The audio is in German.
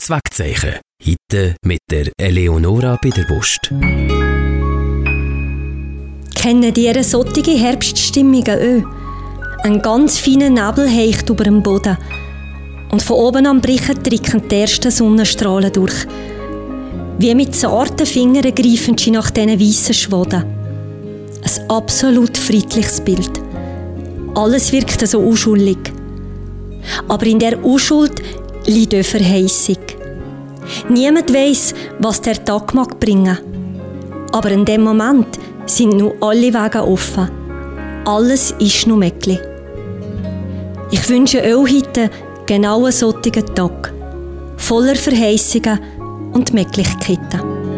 Zweckzeichen. Heute mit der Eleonora Biederbust. Kennen ihr solche Herbststimmungen auch? Ein ganz feiner Nebel hängt über dem Boden. Und von oben am Brechen drücken die ersten Sonnenstrahlen durch. Wie mit zarten Fingern greifen sie nach diesen weißen Schwaden. Ein absolut friedliches Bild. Alles wirkt so unschuldig. Aber in der Unschuld liegt eine Verheißung. Niemand weiss, was der Tag mag bringen. Aber in dem Moment sind nun alle Wege offen. Alles ist noch möglich. Ich wünsche euch heute genau einen solchen Tag. Voller Verheißungen und Möglichkeiten.